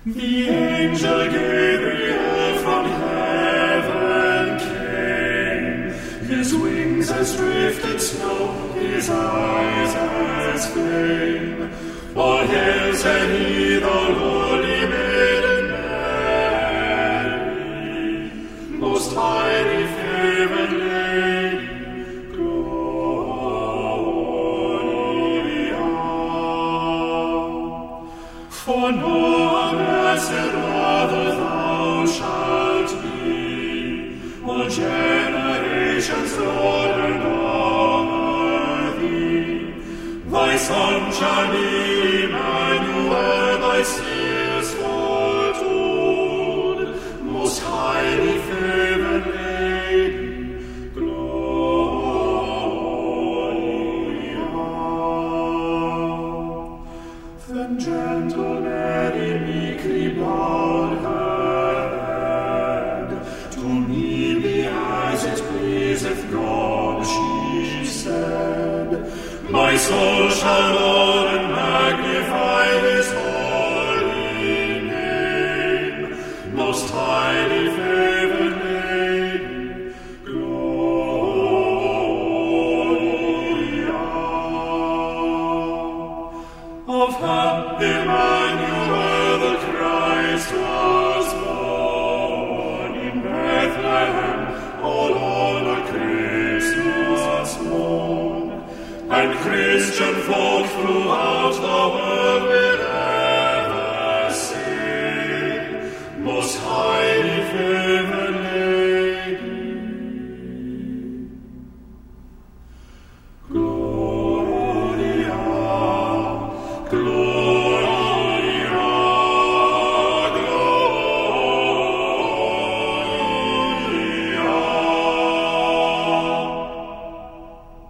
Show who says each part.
Speaker 1: The angel Gabriel from heaven came, his wings as drifted snow, his eyes as flame. All hail, said he, the lowly maiden Mary, most highly favored lady, Gloria. For no blessed mother thou shalt be, all generations Lord and honor thee. Thy Son shall be Emmanuel, thy seers foretold, most highly favored lady, Gloria. Then gentle Mary meekly bowed her head, to me be as it pleaseth God, she said. My soul shall laud and magnify his holy name, most highly favored lady, Gloria. Of her Emmanuel the Christ was born in Bethlehem, all on a Christmas morn. And Christian folk throughout the world will